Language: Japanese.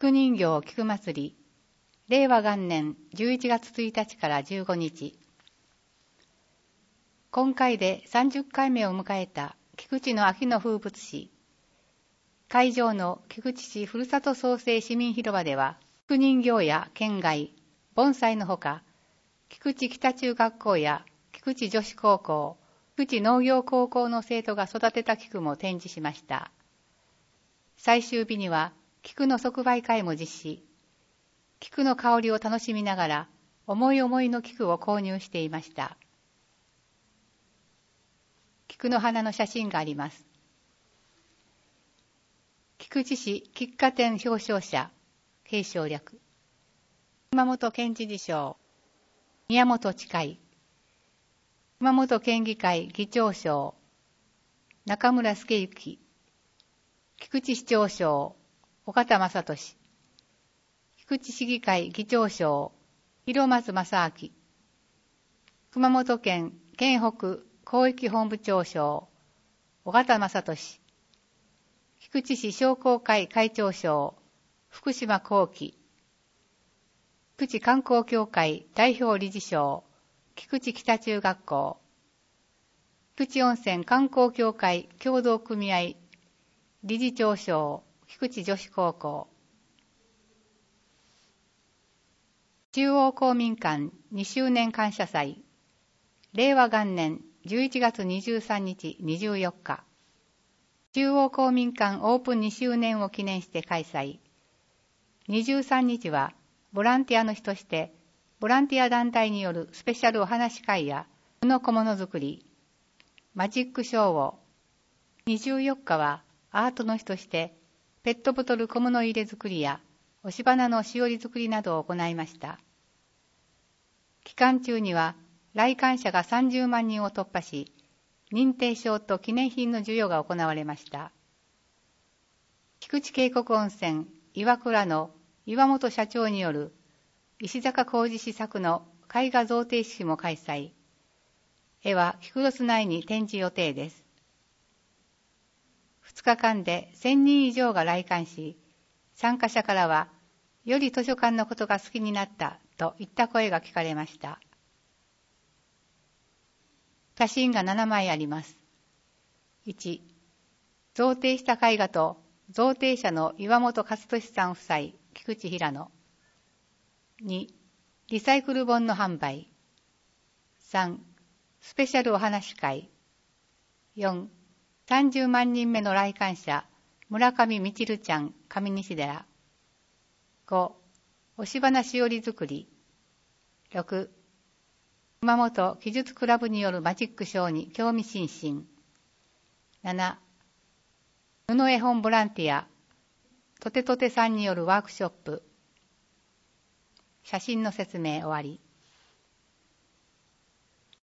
菊人形菊祭り、令和元年11月1日から15日。今回で30回目を迎えた菊池の秋の風物詩。会場の菊池市ふるさと創生市民広場では、菊人形や県外、盆栽のほか、菊池北中学校や菊池女子高校、菊池農業高校の生徒が育てた菊も展示しました。最終日には菊の即売会も実施。菊の香りを楽しみながら、思い思いの菊を購入していました。菊の花の写真があります。菊池市菊花展表彰者、継承略。熊本県知事賞、宮本親。熊本県議会議長賞、中村助之。菊池市長賞、岡田正俊。菊池市議会議長賞、広松正明。熊本県県北広域本部長賞、岡田正俊。菊池市商工会会長賞、福島幸喜。菊池観光協会代表理事賞、菊池北中学校。菊池温泉観光協会協同組合理事長賞、菊池女子高校。中央公民館2周年感謝祭。令和元年11月23日24日。中央公民館オープン2周年を記念して開催。23日はボランティアの日として、ボランティア団体によるスペシャルお話会や布小物作り、マジックショーを、24日はアートの日として、ペットボトル小物入れ作りや押し花のしおり作りなどを行いました。期間中には来館者が30万人を突破し、認定証と記念品の授与が行われました。菊池渓谷温泉岩倉の岩本社長による石坂浩二氏作の絵画贈呈式も開催。絵は菊ロス内に展示予定です。2日間で1000人以上が来館し、参加者からは、より図書館のことが好きになったといった声が聞かれました。写真が7枚あります。1、贈呈した絵画と贈呈者の岩本勝利さん夫妻、菊池平野。2、リサイクル本の販売。3、スペシャルお話会。4、30万人目の来館者、村上みちるちゃん、上西寺。5、押し花しおり作り。6、熊本技術クラブによるマジックショーに興味津々。7、布絵本ボランティア、とてとてさんによるワークショップ。写真の説明終わり。